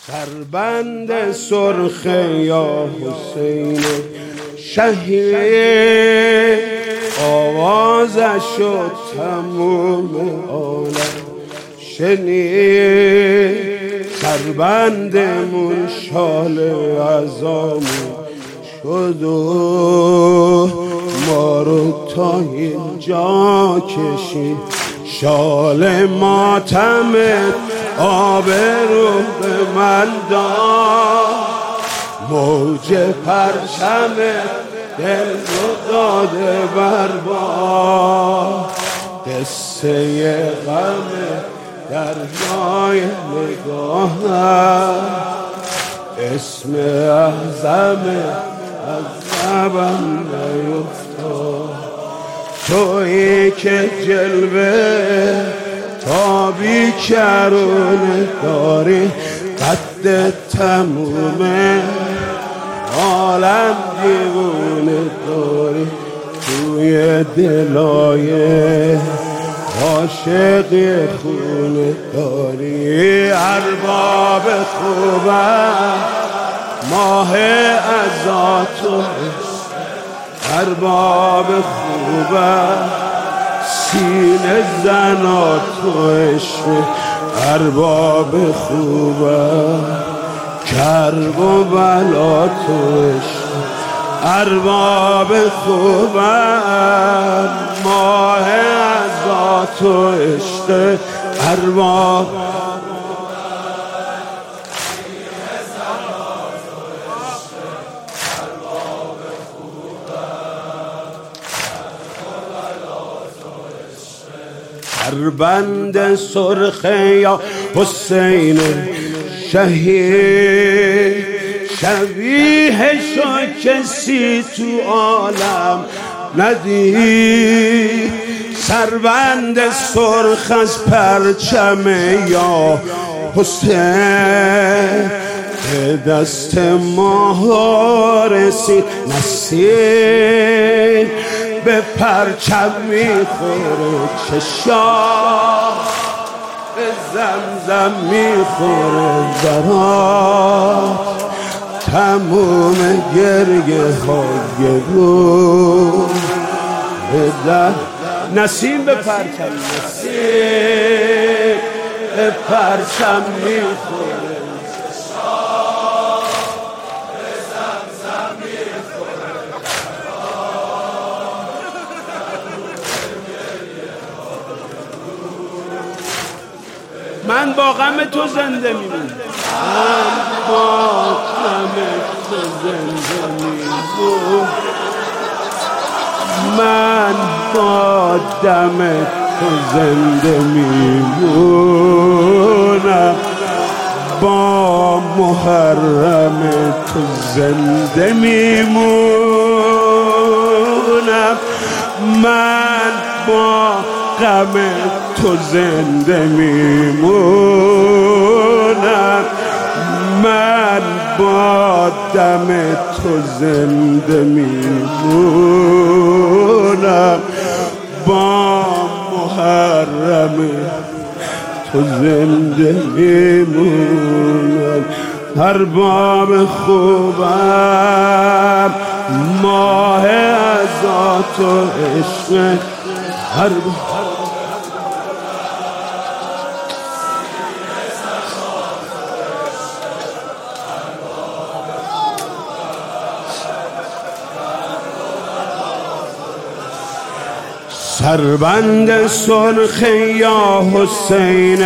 سربند سرخ یا حسین شهید، آوازش شد تموم عالم شنید. سربندمون شال عزامون شد و ما رو تا اینجا کشید. شال ماتمت آبرو به من داد، موج پرچمت دل رو داده بر باد. قصه غم دریای نگاهم، اسم اعظم از زبان نیفتاد. تویی که جلوه تابی کرونه داری، قد تمومه عالم دیوونه داری. توی دلای عاشقی خونه داری. ارباب خوبم ماه عزاتو، ارباب خوبم سینه زناتو عشق. ارباب خوبم کرب و بلا تو عشق. ارباب خوبم ماه عزاتو عشق. ارباب سربند سرخ یا حسین شهید، شبیه شو کسی تو عالم ندید. سربند سرخ از پرچم یا حسین، به دست ما رسید نسیم. به پرچم میخوره چشام، به زمزم میخوره زرات. تموم گریه های رو به نسیم، به پرچم نسیم، به پرچم میخوره چشام، به زمزم میخوره من با غم تو زنده میمونم. من با غم تو زنده میمونم. من با دم تو زنده میمونم. با محرم تو زنده میمونم. من با غم تو زنده میمونم. من با دم تو زنده میمونم. با محرم تو زنده میمونم. ارباب خوبم ماه عزات و عشق. سربند سرخ یا حسین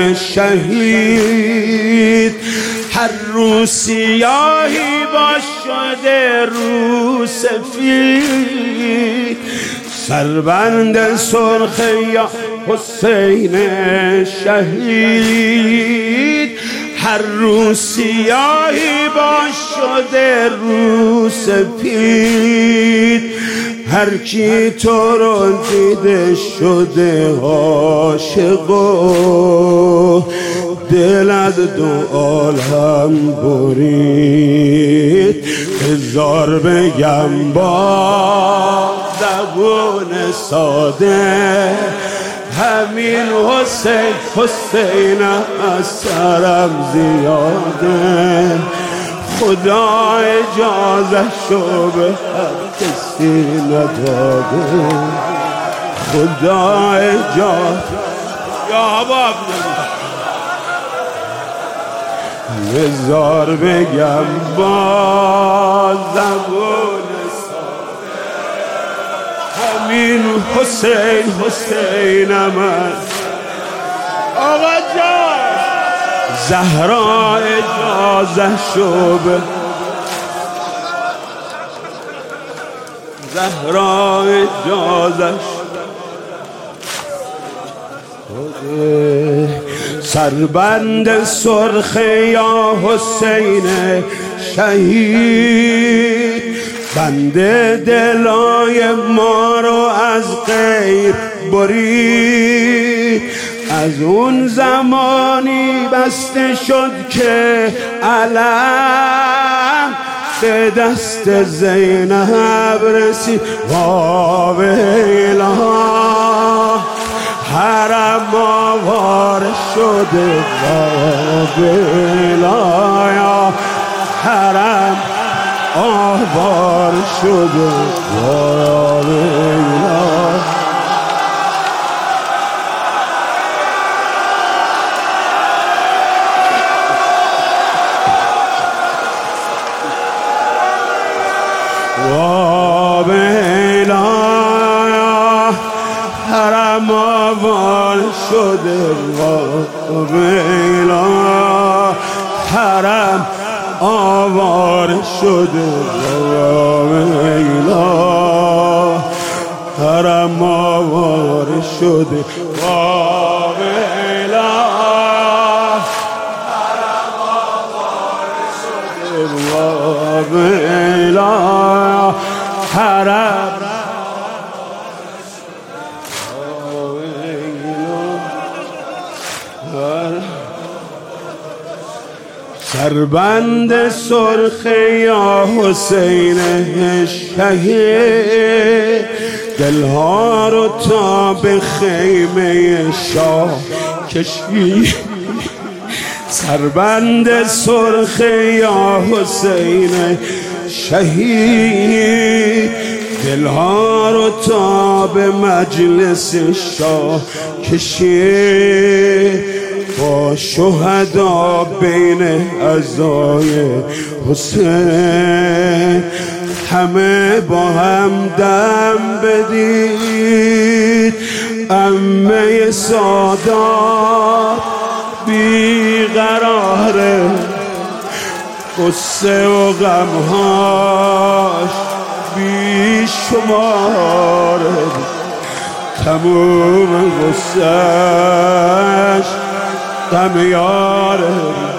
شهید، هر رو سیاهی با شده رو سفید. سربند سرخ یا حسین شهید، هر رو سیاهی با شده رو سفید. هر کی تو رو دیده شده عاشق و دل از دو عالم برید. هزار بگم با زبون ساده، همین حسین حسین از سرم زیاده، خدا اجازه‌شو به هر کسی نداده، خدا اجازه یا باب هزار بگم با زبون همین حسین حسینم است. آقا جان زهرا اجازه شو به زهرا اجازه سربند سرخ یا حسین شهید، بند دلای ما رو از غیر برید. از اون زمانی بسته شد که علم به دست زینب رسید. واویلا حرم آوار شده، واویلا یا حرم آوار شده، واویلا واویلا حرم آوار شده، واویلا حرم آوار شده، واویلا حرم آوار شده، واویلا حرم آوار شده، واویلا حرم سربند سرخ یا حسین شهید، دلها رو تا به خیمه شاه کشید. سربند سرخ یا حسین شهید، دلها رو تا به مجلس شاه کشید. با شهدا بین اعضای حسین همه با هم دم بدید. عمه سادات بیقراره، قصه و غمهاش بی شماره، تموم قصهش غم یاره.